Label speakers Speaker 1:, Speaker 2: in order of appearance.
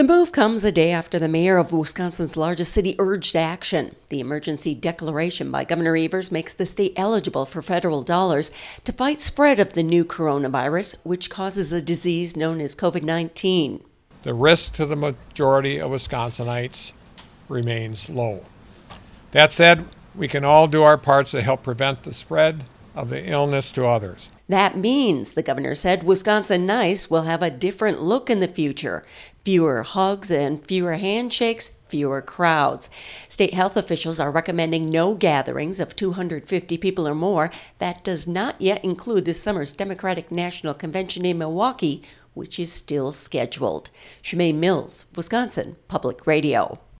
Speaker 1: The move comes a day after the mayor of Wisconsin's largest city urged action. The emergency declaration by Governor Evers makes the state eligible for federal dollars to fight spread of the new coronavirus, which causes a disease known as COVID-19.
Speaker 2: The risk to the majority of Wisconsinites remains low. That said, we can all do our parts to help prevent the spread of the illness to others.
Speaker 1: That means, the governor said, Wisconsin Nice will have a different look in the future. Fewer hugs and fewer handshakes, fewer crowds. State health officials are recommending no gatherings of 250 people or more. That does not yet include this summer's Democratic National Convention in Milwaukee, which is still scheduled. Shemaine Mills, Wisconsin Public Radio.